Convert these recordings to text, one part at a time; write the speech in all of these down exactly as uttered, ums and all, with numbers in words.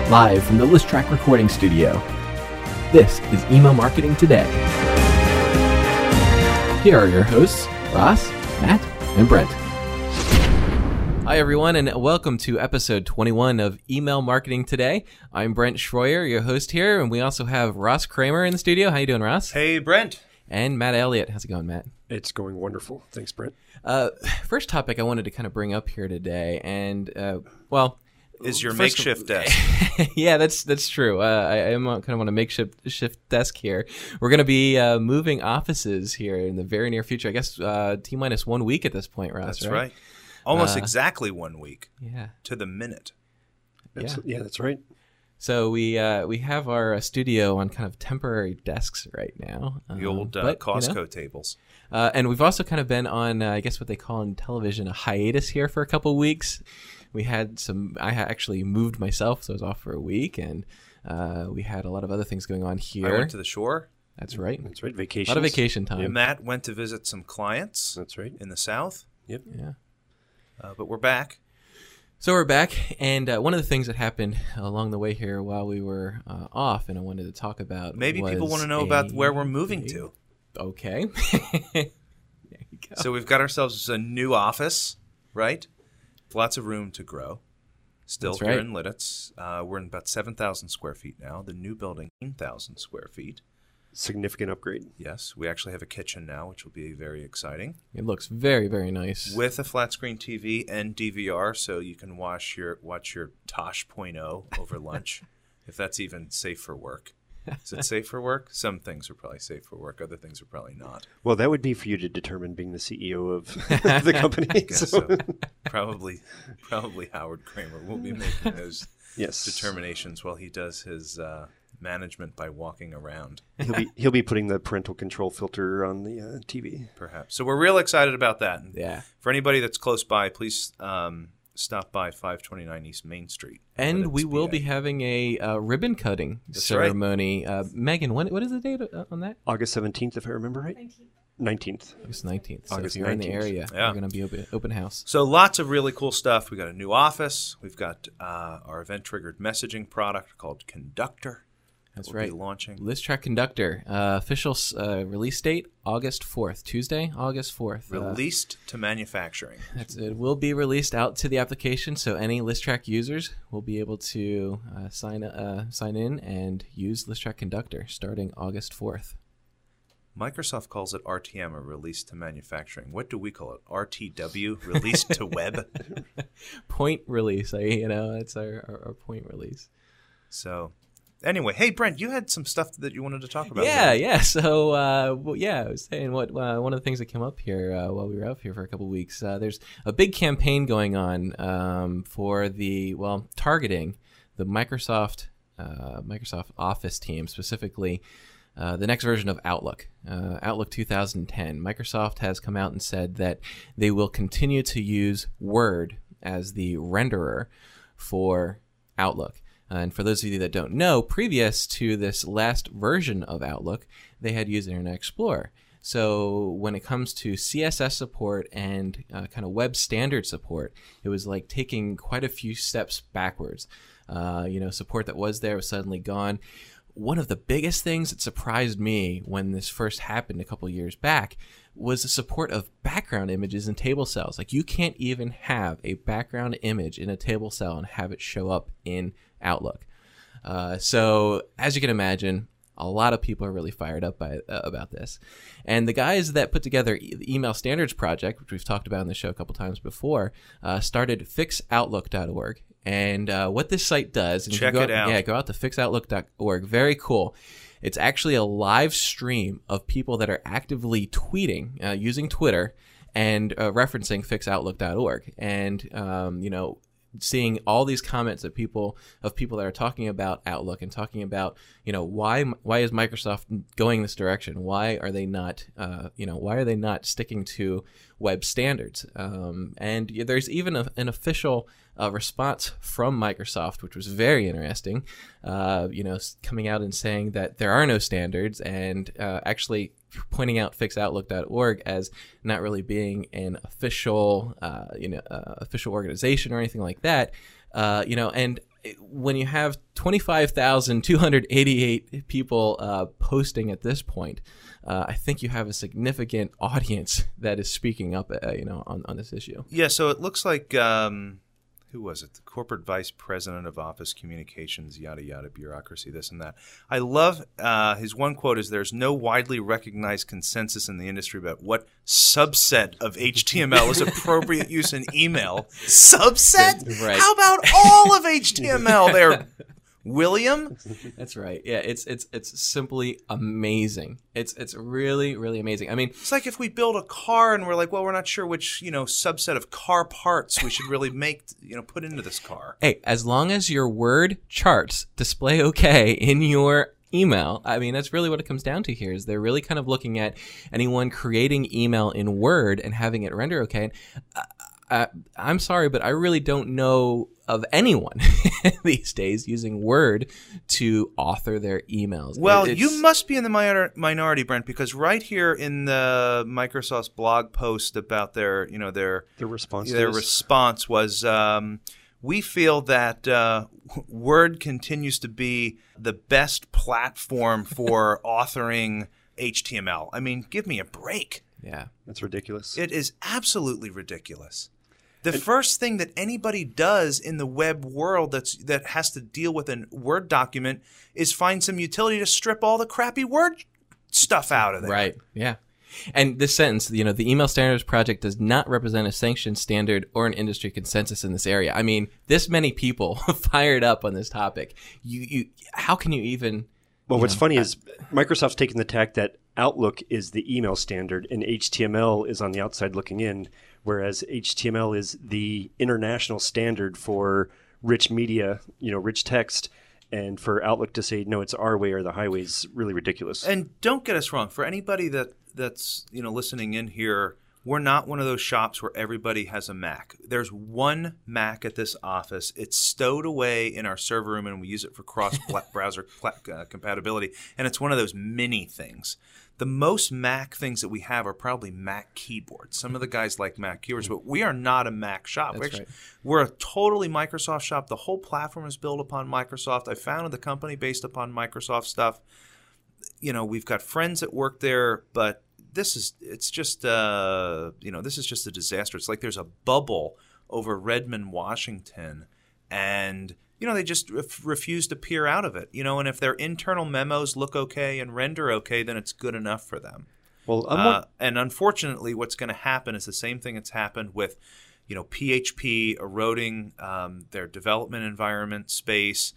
live from the Listrak recording studio. This is Email Marketing Today. Here are your hosts, Ross, Matt, and Brent. Hi, everyone, and welcome to episode twenty-one of Email Marketing Today. I'm Brent Schroyer, your host here, and we also have Ross Kramer in the studio. How you doing, Ross? Hey, Brent. And Matt Elliott. How's it going, Matt? It's going wonderful. Thanks, Brent. Uh, first topic I wanted to kind of bring up here today, and, uh, well... Is your first, makeshift desk. Yeah, that's that's true. Uh, I, I am kind of on a makeshift shift desk here. We're going to be uh, moving offices here in the very near future. I guess uh, T-minus one week at this point, Ross, That's right? right. Almost Uh, exactly one week Yeah. to the minute. That's, Yeah. yeah, that's right. So we uh, we have our uh, studio on kind of temporary desks right now. The Um, old uh, but, Costco you know, tables. uh, and we've also kind of been on, uh, I guess what they call in television, a hiatus here for a couple weeks. We had some, I ha- actually moved myself, so I was off for a week, and uh, we had a lot of other things going on here. I went to the shore. That's right. That's right. A Vacation. lot of vacation time. Matt went to visit some clients That's right. in the South. Yep. Yeah. Uh, but we're back. So we're back, and uh, one of the things that happened along the way here while we were uh, off, and I wanted to talk about Maybe people was want to know a- about where we're moving to. Okay. There you go. So we've got ourselves a new office, right? Lots of room to grow. Still That's here right. in Lidditz. Uh, we're in about seven thousand square feet now. The new building, eighteen thousand square feet. Significant upgrade. Yes, we actually have a kitchen now, which will be very exciting. It looks very, very nice. With a flat screen T V and D V R, so you can watch your watch your Tosh point oh over lunch, if that's even safe for work. Is it safe for work? Some things are probably safe for work. Other things are probably not. Well, that would be for you to determine, being the C E O of the company. I guess so- so. Probably, probably Howard Kramer will be making those Yes. determinations while he does his uh, management by walking around, He'll be he'll be putting the parental control filter on the uh, T V. perhaps. So we're real excited about that. And Yeah. for anybody that's close by, please um, stop by five twenty-nine East Main Street. And Lidditz, we will P A. be having a uh, ribbon cutting That's right. ceremony. Uh, Megan, when, what is the date uh, on that? August seventeenth, if I remember right. Nineteenth. August nineteenth. So August if you're in the nineteenth. area, Yeah. we're going to be open, open house. So lots of really cool stuff. We got a new office. We've got uh, our event-triggered messaging product called Conductor. That's we'll right. Be launching. Listrak Conductor. Uh, official uh, release date, August fourth. Tuesday, August fourth. Uh, Released to manufacturing. That's, it will be released out to the application, so any Listrak users will be able to uh, sign uh, sign in and use Listrak Conductor starting August fourth. Microsoft calls it R T M, or released to manufacturing. What do we call it? R T W, released to web. Point release, I, you know, that's our, our, our point release. So anyway, hey, Brent, you had some stuff that you wanted to talk about. Yeah, there. yeah. So, uh, well, yeah, I was saying what uh, one of the things that came up here uh, while we were out here for a couple of weeks. Uh, there's a big campaign going on um, for the well targeting the Microsoft uh, Microsoft Office team, specifically uh, the next version of Outlook, uh, Outlook two thousand ten. Microsoft has come out and said that they will continue to use Word as the renderer for Outlook. Uh, and for those of you that don't know, previous to this last version of Outlook, they had used Internet Explorer. So when it comes to C S S support and uh, kind of web standard support, it was like taking quite a few steps backwards. Uh, you know, support that was there was suddenly gone. One of the biggest things that surprised me when this first happened a couple years back was the support of background images in table cells. Like, you can't even have a background image in a table cell and have it show up in Outlook. Uh, so as you can imagine, a lot of people are really fired up by uh, about this. And the guys that put together e- the Email Standards Project, which we've talked about in the show a couple times before, uh, started fix outlook dot org. And uh, what this site does, and if you Check go it out. Yeah, go out to fix outlook dot org. Very cool. It's actually a live stream of people that are actively tweeting, uh, using Twitter, and uh, referencing fix outlook dot org. And, um, you know, seeing all these comments of people of people that are talking about Outlook and talking about, you know, why why is Microsoft going this direction? Why are they not, uh, you know, why are they not sticking to web standards? Um, and there's even a, an official uh, response from Microsoft, which was very interesting. Uh, you know, coming out and saying that there are no standards, and uh, actually pointing out fix outlook dot org as not really being an official, uh, you know, uh, official organization or anything like that. Uh, you know, and when you have twenty-five thousand two hundred eighty-eight people uh, posting at this point, uh, I think you have a significant audience that is speaking up, uh, you know, on, on this issue. Yeah, so it looks like, um, who was it? The corporate vice president of office communications, yada, yada, bureaucracy, this and that. I love uh, his one quote is, there's no widely recognized consensus in the industry about what subset of H T M L is appropriate use in email. Subset? Right. How about all of H T M L there, William? That's right. Yeah, it's it's it's simply amazing. It's it's really really amazing. I mean, It's like if we build a car and we're like, well, we're not sure which, you know, subset of car parts we should really make, you know, put into this car. hey, as long as your word charts display okay in your email, I mean, that's really what it comes down to here. Is they're really kind of looking at anyone creating email in Word and having it render okay. And, uh, uh, I'm sorry, but I really don't know of anyone these days using Word to author their emails. Well, It's- you must be in the minor- minority, Brent, because right here in the Microsoft's blog post about their, you know, their The response. their to this? response was, um, we feel that uh, Word continues to be the best platform for authoring H T M L. I mean, give me a break. Yeah. That's ridiculous. It is absolutely ridiculous. The first thing that anybody does in the web world that's that has to deal with a Word document is find some utility to strip all the crappy Word stuff out of there. Right. Yeah. And this sentence, you know, the Email Standards Project does not represent a sanctioned standard or an industry consensus in this area. I mean, this many people fired up on this topic. You, you, how can you even? Well, you what's know, funny is Microsoft's taken the tack that Outlook is the email standard and H T M L is on the outside looking in, whereas H T M L is the international standard for rich media, you know, rich text. And for Outlook to say, no, it's our way or the highway is really ridiculous. And don't get us wrong. For anybody that, that's you know listening in here, we're not one of those shops where everybody has a Mac. There's one Mac at this office. It's stowed away in our server room, and we use it for cross-browser uh, compatibility. And it's one of those mini things. The most Mac things that we have are probably Mac keyboards. Some of the guys like Mac keyboards, but we are not a Mac shop. That's we're, actually, right. we're a totally Microsoft shop. The whole platform is built upon Microsoft. I founded the company based upon Microsoft stuff. You know, we've got friends that work there, but this is it's just uh, you know this is just a disaster. It's like there's a bubble over Redmond, Washington, and you know they just ref- refuse to peer out of it. You know, and if their internal memos look okay and render okay, then it's good enough for them. well, I'm Uh, won- and unfortunately, what's going to happen is the same thing that's happened with, you know, P H P eroding um, their development environment space,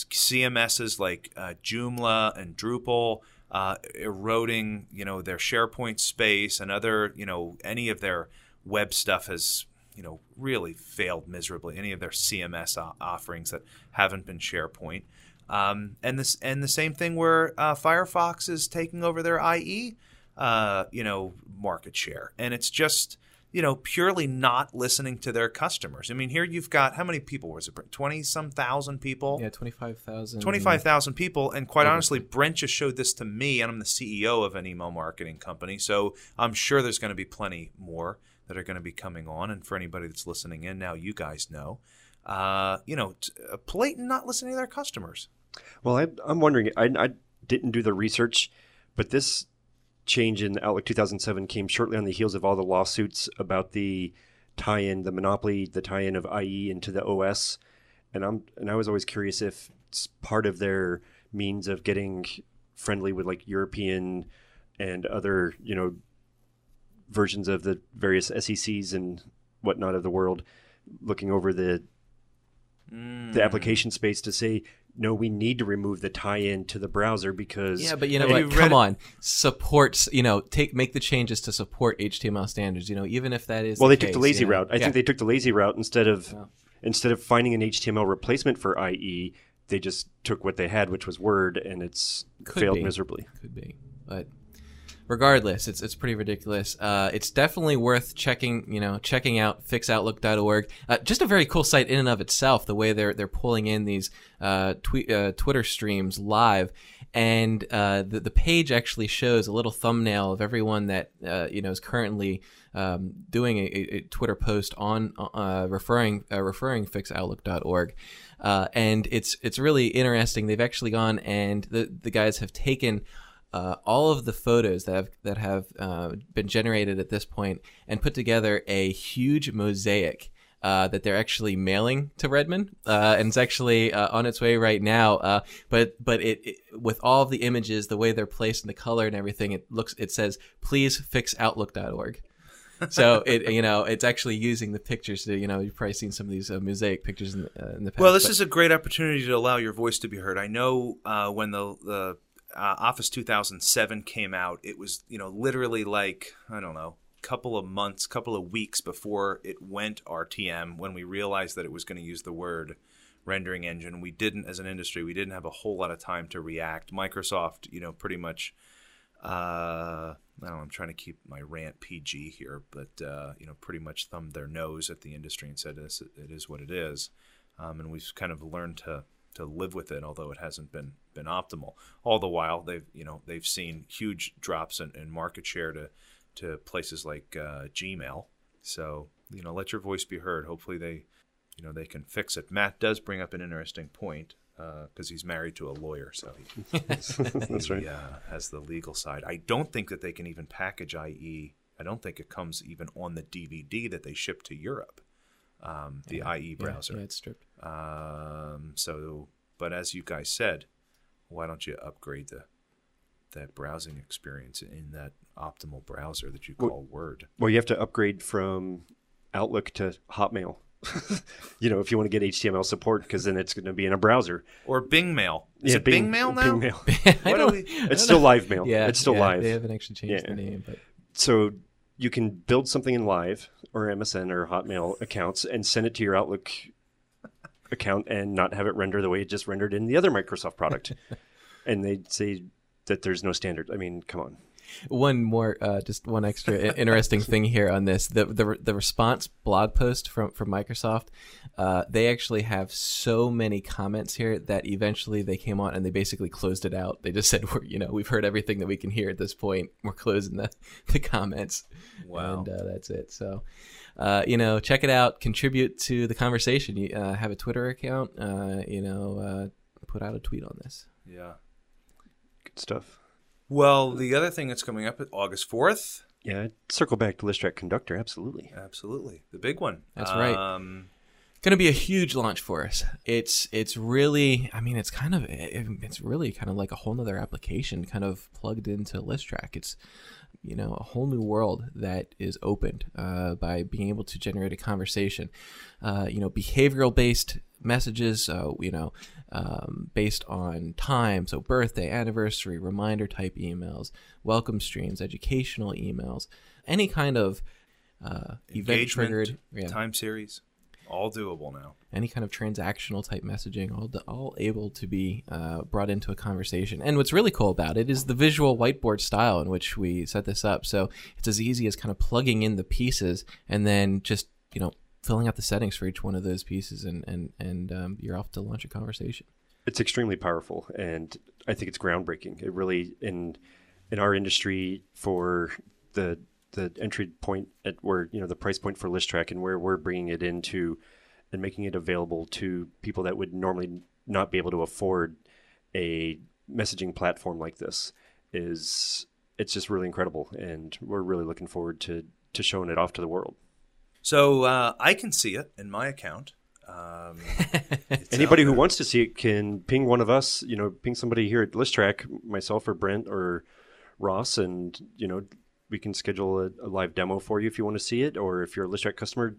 C M Ss like uh, Joomla and Drupal uh, eroding, you know, their SharePoint space, and other, you know, any of their web stuff has, you know, really failed miserably. Any of their C M S o- offerings that haven't been SharePoint. Um, and this and the same thing where uh, Firefox is taking over their I E, uh, you know, market share, and it's just you know purely not listening to their customers. I mean, here you've got how many people was it? Twenty some thousand people. Yeah, twenty-five thousand. twenty-five thousand people, and quite honestly, Brent just showed this to me, and I'm the C E O of an email marketing company, so I'm sure there's going to be plenty more that are going to be coming on. And for anybody that's listening in now, you guys know, uh, you know, t- uh, blatant not listening to their customers. well, I, I'm wondering, I, I didn't do the research, but this change in Outlook two thousand seven came shortly on the heels of all the lawsuits about the tie-in, the monopoly, the tie-in of I E into the O S. And I'm and I was always curious if it's part of their means of getting friendly with like European and other, you know, versions of the various S E Cs and whatnot of the world, looking over the Mm. the application space to say, no, we need to remove the tie-in to the browser because Yeah, but you know Have what? you read Come it? on, supports. You know, take make the changes to support H T M L standards. You know, even if that is well, the they took case, the lazy you know? route. I Yeah. think they took the lazy route instead of Yeah. instead of finding an H T M L replacement for I E, they just took what they had, which was Word, and it's Could failed be. miserably. Could be, but regardless, it's it's pretty ridiculous. Uh, it's definitely worth checking, you know, checking out fix outlook dot org. Uh, just a very cool site in and of itself. The way they're they're pulling in these uh, tweet uh, Twitter streams live, and uh, the the page actually shows a little thumbnail of everyone that uh, you know is currently um, doing a, a Twitter post on uh, referring uh, referring fix outlook dot org. Uh, and it's it's really interesting. They've actually gone and the the guys have taken Uh, all of the photos that have that have uh, been generated at this point and put together a huge mosaic uh, that they're actually mailing to Redmond, uh, and it's actually uh, on its way right now. Uh, but but it, it with all of the images, the way they're placed and the color and everything, it looks it says please fix outlook dot org. So it you know it's actually using the pictures to you know you've probably seen some of these uh, mosaic pictures in, uh, in the past. Well, this but, is a great opportunity to allow your voice to be heard. I know uh, when the the Uh, Office two thousand seven came out, it was, you know, literally like, I don't know, couple of months, couple of weeks before it went R T M when we realized that it was going to use the word rendering engine. We didn't, as an industry, we didn't have a whole lot of time to react. Microsoft, you know, pretty much, uh, I don't know, I'm trying to keep my rant P G here, but, uh, you know, pretty much thumbed their nose at the industry and said this, it is what it is. Um, and we've kind of learned to to live with it, although it hasn't been been optimal. All the while, they've you know they've seen huge drops in, in market share to to places like uh, Gmail. So you know, let your voice be heard. Hopefully, they you know they can fix it. Matt does bring up an interesting point because uh, he's married to a lawyer, so he, That's he right. uh, has the legal side. I don't think that they can even package I E. I don't think it comes even on the D V D that they ship to Europe. Um, the yeah, I E browser. Yeah, yeah, it's stripped. Um, so, but as you guys said, why don't you upgrade the that browsing experience in that optimal browser that you call well, Word? Well, you have to upgrade from Outlook to Hotmail. You know, if you want to get H T M L support, because then it's going to be in a browser. Or Bing Mail. Is yeah, it Bing, Bing Mail now? Bing Mail. I What don't, are we? It's still Live Mail. Yeah, it's still yeah, live. They haven't actually changed Yeah. the name, but So you can build something in Live or M S N or Hotmail accounts and send it to your Outlook account and not have it render the way it just rendered in the other Microsoft product. And they say that there's no standard. I mean, come on. One more, uh, just one extra i- interesting thing here on this: the the the response blog post from from Microsoft. Uh, they actually have so many comments here that eventually they came on and they basically closed it out. They just said, "We're you know we've heard everything that we can hear at this point. We're closing the the comments." Wow. And uh, that's it. So, uh, you know, check it out. Contribute to the conversation. You uh, have a Twitter account. Uh, you know, uh, put out a tweet on this. Yeah. Good stuff. Well, the other thing that's coming up is August fourth. Yeah, circle back to Listrak Conductor. Absolutely. Absolutely. The big one. That's right. Um, Going to be a huge launch for us. It's it's really, I mean, it's kind of, it, it's really kind of like a whole nother application kind of plugged into Listrak. It's, you know, a whole new world that is opened uh, by being able to generate a conversation. Uh, you know, behavioral-based messages, uh, you know, um, based on time, so birthday, anniversary, reminder type emails, welcome streams, educational emails, any kind of uh, event-triggered yeah. time series. All doable now. Any kind of transactional type messaging, all the, all able to be uh, brought into a conversation. And what's really cool about it is the visual whiteboard style in which we set this up. So it's as easy as kind of plugging in the pieces and then just, you know, filling out the settings for each one of those pieces, and and and um, you're off to launch a conversation. It's extremely powerful, and I think it's groundbreaking. It really, in in our industry, for the the entry point at where, you know, the price point for Listrak and where we're bringing it into and making it available to people that would normally not be able to afford a messaging platform like this, is it's just really incredible, and we're really looking forward to to showing it off to the world. So uh, I can see it in my account. Um, Anybody who wants to see it can ping one of us, you know, ping somebody here at Listrak, myself or Brent or Ross, and, you know, we can schedule a, a live demo for you if you want to see it. Or if you're a Listrak customer,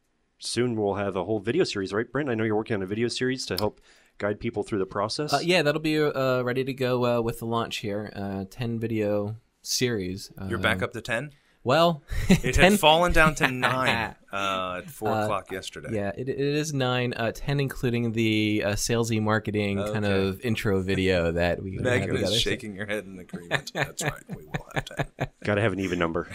soon we'll have a whole video series, right, Brent? I know you're working on a video series to help guide people through the process. Uh, yeah, that'll be uh, ready to go uh, with the launch here. Uh, ten video series. Uh, You're back up to ten? Well, It ten had fallen down to nine uh, at four Uh, o'clock yesterday. Yeah, it, it is nine, uh, ten, including the uh, salesy marketing kind Okay. of intro video that we have Megan together. is So- shaking her head in agreement. That's right. We will have ten. Got to have an even number.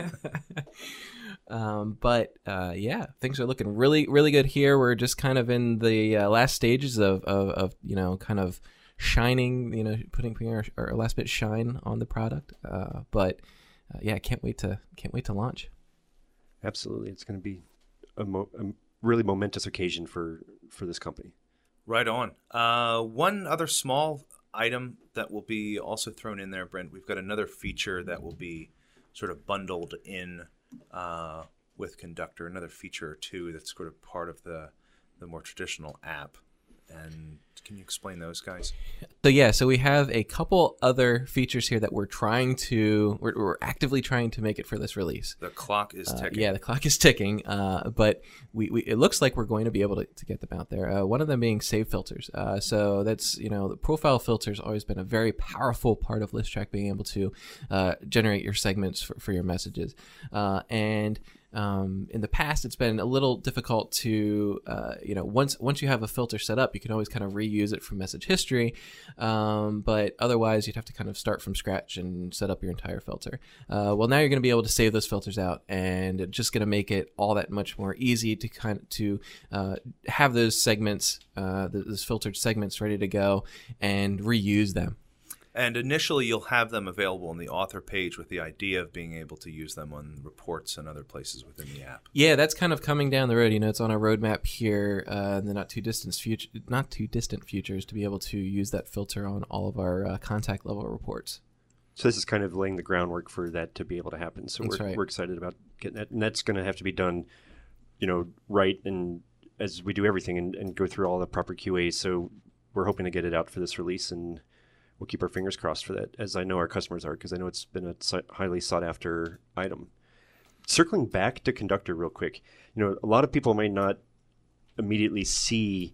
Um, but uh, yeah, things are looking really, really good here. We're just kind of in the uh, last stages of, of, of, you know, kind of shining, you know, putting, putting our, our last bit shine on the product. Uh, but uh, yeah, can't wait to can't wait to launch. Absolutely. It's going to be a, mo- a really momentous occasion for, for this company. Right on. Uh, one other small item that will be also thrown in there, Brent. We've got another feature that will be sort of bundled in uh, with Conductor. Another feature or two that's sort of part of the the more traditional app. And can you explain those, guys? So yeah, so we have a couple other features here that we're trying to, we're, we're actively trying to make it for this release. The clock is Uh, ticking. yeah, the clock is ticking, uh, but we, we it looks like we're going to be able to, to get them out there. Uh, one of them being save filters. Uh, so that's, you know, the profile filters always been a very powerful part of ListTrack, being able to uh, generate your segments for, for your messages. Uh, and Um, in the past, it's been a little difficult to, uh, you know, once once you have a filter set up, you can always kind of reuse it from message history, um, but otherwise you'd have to kind of start from scratch and set up your entire filter. Uh, well, now you're going to be able to save those filters out, and it's just going to make it all that much more easy to kind of to uh, have those segments, uh, those filtered segments ready to go and reuse them. And initially, you'll have them available on the author page with the idea of being able to use them on reports and other places within the app. Yeah, that's kind of coming down the road. You know, it's on our roadmap here uh, in the not too distant future, not too distant futures, to be able to use that filter on all of our uh, contact level reports. So this is kind of laying the groundwork for that to be able to happen. So That's we're, right. we're excited about getting that. And that's going to have to be done, you know, right. And as we do everything and, and go through all the proper Q As. So we're hoping to get it out for this release, and we'll keep our fingers crossed for that, as I know our customers are, because I know it's been a si- highly sought after item. Circling back to Conductor real quick, you know, a lot of people might not immediately see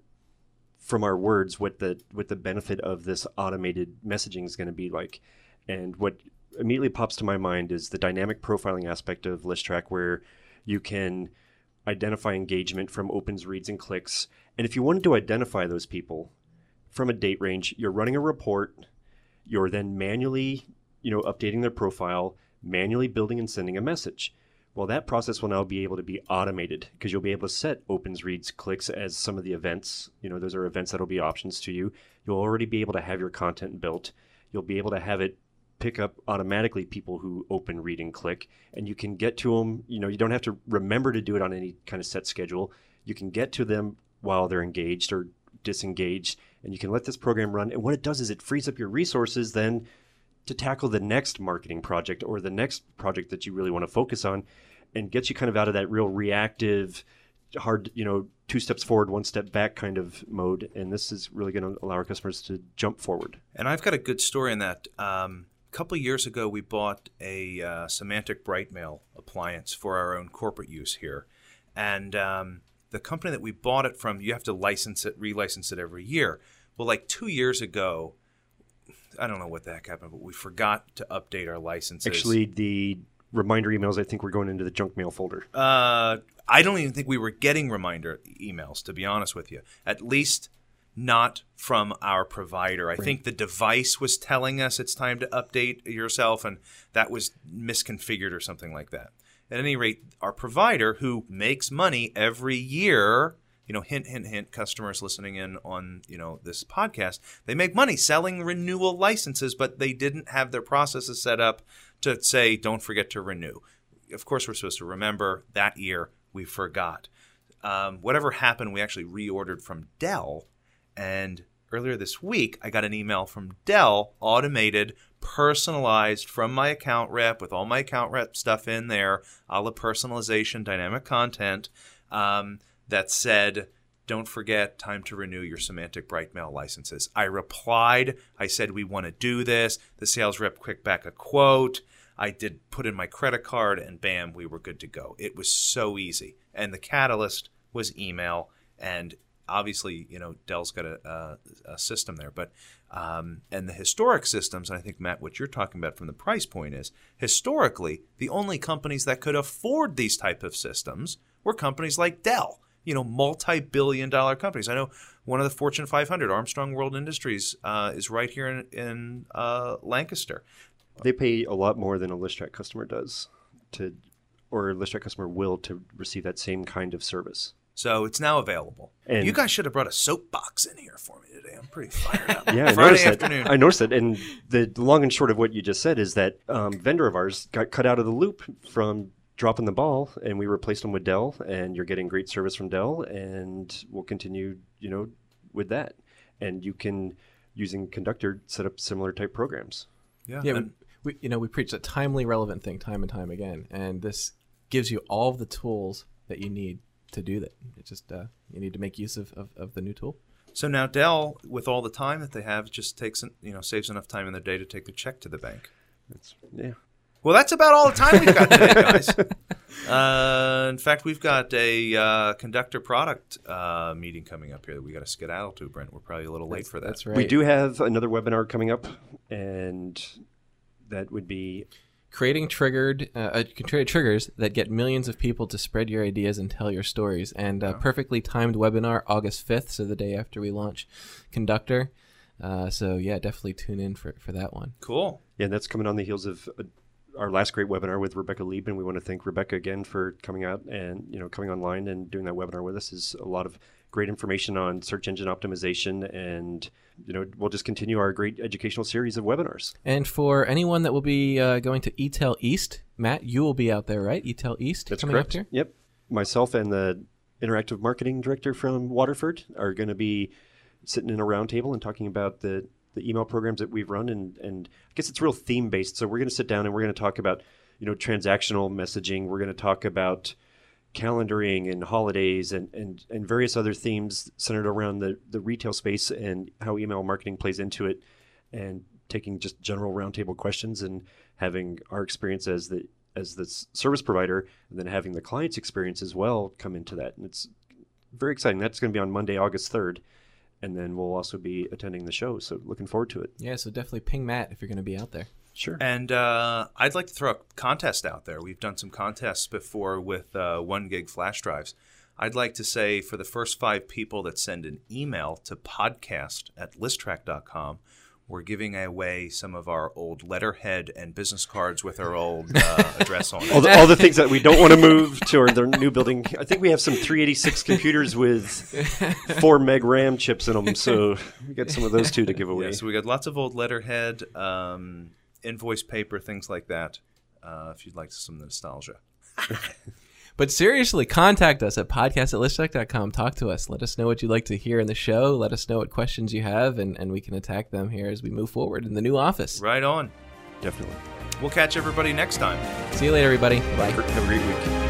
from our words what the what the benefit of this automated messaging is going to be like. And what immediately pops to my mind is the dynamic profiling aspect of ListTrack, where you can identify engagement from opens, reads, and clicks. And if you wanted to identify those people from a date range, you're running a report, you're then manually, you know, updating their profile, manually building and sending a message. Well, that process will now be able to be automated, because you'll be able to set opens, reads, clicks as some of the events. You know, those are events that'll be options to you. You'll already be able to have your content built. You'll be able to have it pick up automatically people who open, read, and click, and you can get to them. You know, you don't have to remember to do it on any kind of set schedule. You can get to them while they're engaged or disengaged, and you can let this program run. And what it does is it frees up your resources then to tackle the next marketing project or the next project that you really want to focus on, and gets you kind of out of that real reactive, hard, you know, two steps forward, one step back kind of mode. And this is really going to allow our customers to jump forward. And I've got a good story on that. Um, a couple of years ago, we bought a uh, Semantic Brightmail appliance for our own corporate use here. And um, the company that we bought it from, you have to license it, relicense it every year. Well, like two years ago, I don't know what the heck happened, but we forgot to update our licenses. Actually, the reminder emails, I think, were going into the junk mail folder. Uh, I don't even think we were getting reminder emails, to be honest with you. At least not from our provider. I Right. think the device was telling us it's time to update yourself, and that was misconfigured or something like that. At any rate, our provider, who makes money every year, you know, hint, hint, hint, customers listening in on, you know, this podcast, they make money selling renewal licenses, but they didn't have their processes set up to say, don't forget to renew. Of course, we're supposed to remember that year we forgot. Um, whatever happened, we actually reordered from Dell. And earlier this week, I got an email from Dell, automated, personalized from my account rep, with all my account rep stuff in there, a la personalization, dynamic content, um, that said, don't forget, time to renew your Semantic Brightmail licenses. I replied. I said, we want to do this. The sales rep kicked back a quote. I did put in my credit card, and bam, we were good to go. It was so easy. And the catalyst was email, and obviously, you know, Dell's got a, a, a system there, but um, and the historic systems, and I think, Matt, what you're talking about from the price point is, historically, the only companies that could afford these type of systems were companies like Dell, you know, multi-billion dollar companies. I know one of the Fortune five hundred, Armstrong World Industries, uh, is right here in, in uh, Lancaster. They pay a lot more than a Listrak customer does to, or a Listrak customer will to receive that same kind of service. So it's now available. And you guys should have brought a soapbox in here for me today. I'm pretty fired up. Yeah, I Friday noticed afternoon. that. I noticed it. And the long and short of what you just said is that um, vendor of ours got cut out of the loop from dropping the ball, and we replaced them with Dell, and you're getting great service from Dell, and we'll continue, you know, with that. And you can, using Conductor, set up similar type programs. Yeah. Yeah, we, and- we, you know, we preach a timely, relevant thing time and time again, and this gives you all of the tools that you need to do that. It's just uh, you need to make use of, of, of the new tool. So now Dell, with all the time that they have, just takes you know saves enough time in their day to take the check to the bank. That's, yeah. Well, that's about all the time we've got today, guys. Uh, in fact, we've got a uh, Conductor product uh, meeting coming up here that we got to skedaddle to, Brent. We're probably a little late That's, for that. That's right. We do have another webinar coming up, and that would be Creating triggered uh, uh, create triggers that get millions of people to spread your ideas and tell your stories. And uh, perfectly timed webinar, August fifth, so the day after we launch Conductor. Uh, so yeah, definitely tune in for, for that one. Cool. Yeah, and that's coming on the heels of uh, our last great webinar with Rebecca Lieb, and we want to thank Rebecca again for coming out and, you know, coming online and doing that webinar with us. Is a lot of great information on search engine optimization, and, you know, we'll just continue our great educational series of webinars. And for anyone that will be uh, going to E T E L East, Matt, you will be out there, right? E T E L East That's coming correct. up here? Yep. Myself and the interactive marketing director from Waterford are going to be sitting in a round table and talking about the the email programs that we've run, and and I guess it's real theme based. So we're going to sit down and we're going to talk about, you know, transactional messaging. We're going to talk about calendaring and holidays and, and, and various other themes centered around the, the retail space and how email marketing plays into it, and taking just general roundtable questions and having our experience as the as the service provider, and then having the client's experience as well come into that. And it's very exciting. That's going to be on Monday, August third. And then we'll also be attending the show. So looking forward to it. Yeah, so definitely ping Matt if you're going to be out there. Sure. And uh, I'd like to throw a contest out there. We've done some contests before with uh, one gig flash drives. I'd like to say for the first five people that send an email to podcast at listrak dot com, we're giving away some of our old letterhead and business cards with our old uh, address on it. All the, all the things that we don't want to move to our, their new building. I think we have some three eighty-six computers with four meg RAM chips in them. So we got some of those too to give away. Yeah, so we got lots of old letterhead, um, invoice paper, things like that, uh, if you'd like some nostalgia. But seriously, contact us at podcast at listrak dot com. Talk to us. Let us know what you'd like to hear in the show. Let us know what questions you have, and, and we can attack them here as we move forward in the new office. Right on. Definitely. We'll catch everybody next time. See you later, everybody. Bye. Have a great week.